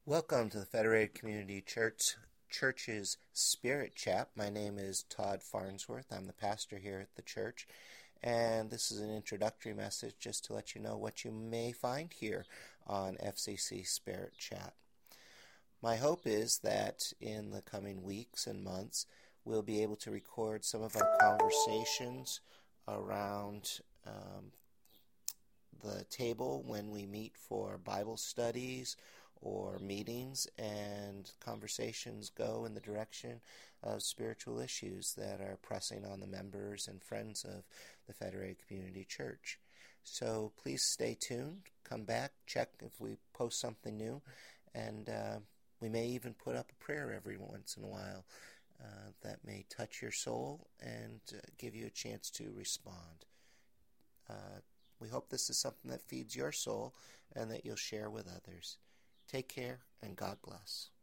Welcome to the Federated Community Church's Spirit Chat. My name is Todd Farnsworth. I'm the pastor here at the church, and this is an introductory message just to let you know what you may find here on FCC Spirit Chat. My hope is that in the coming weeks and months, we'll be able to record some of our conversations around the table when we meet for Bible studies or meetings, and conversations go in the direction of spiritual issues that are pressing on the members and friends of the Federated Community Church. So please stay tuned, come back, check if we post something new, and we may even put up a prayer every once in a while that may touch your soul and give you a chance to respond. We hope this is something that feeds your soul and that you'll share with others. Take care, and God bless.